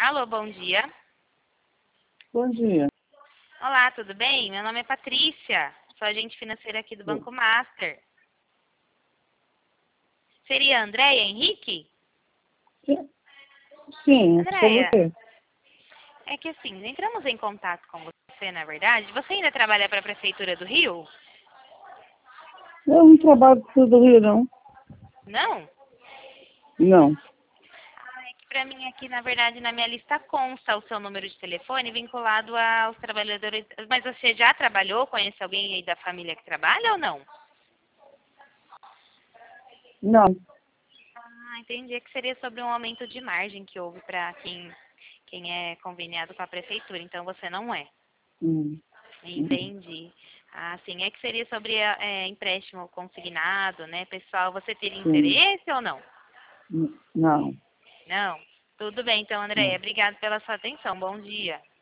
Alô, bom dia. Bom dia. Olá, tudo bem? Meu nome é Patrícia, sou agente financeira aqui do Banco Master. Seria Andréia Henrique? Sim, sobre o Andréia, quê? é que assim, entramos em contato com você, na verdade. Você ainda trabalha para a Prefeitura do Rio? Eu não trabalho com do Rio, não. Não? Não. É que para mim aqui, na verdade, na minha lista consta o seu número de telefone vinculado aos trabalhadores. Mas você já trabalhou? Conhece alguém aí da família que trabalha ou não? Não. Entendi. É que seria sobre um aumento de margem que houve para quem é conveniado com a prefeitura. Então você não é. Hum. Entendi. Sim. É que seria sobre empréstimo consignado, né, pessoal? Você teria Sim. interesse ou não? Não. Não. Tudo bem, então, Andréia. Não. Obrigada pela sua atenção. Bom dia.